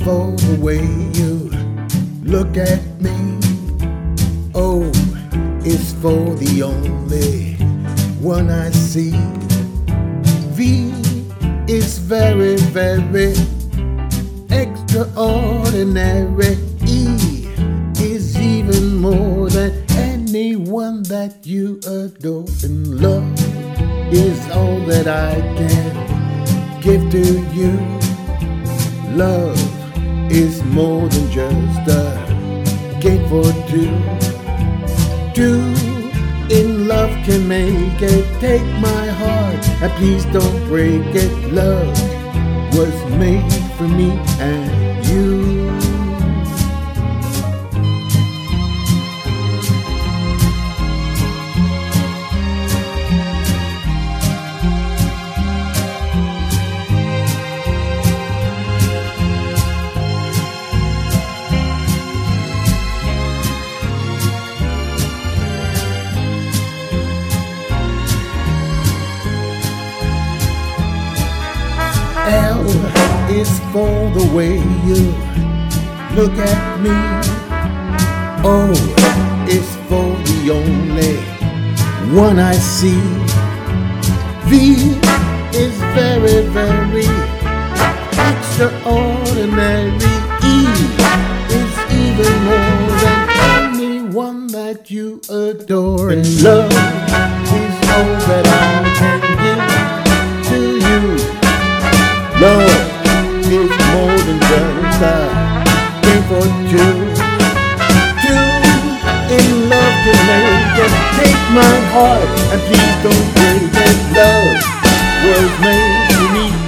for the way you look at me. O is for the only one I see. V is very, very extraordinary. E is even more than anyone that you adore. And love is all that I can give to you. Love is more than just a game for two. Two in love can make it. Take my heart and please don't break it. Love was made for me and you. L is for the way you look at me. O is for the only one I see. V is very, very extraordinary. E is even more than anyone that you adore. And love is all that I can give to you. Love is more than just a game for two. Two in love can make it. Take my heart and please don't break it. Love was made for me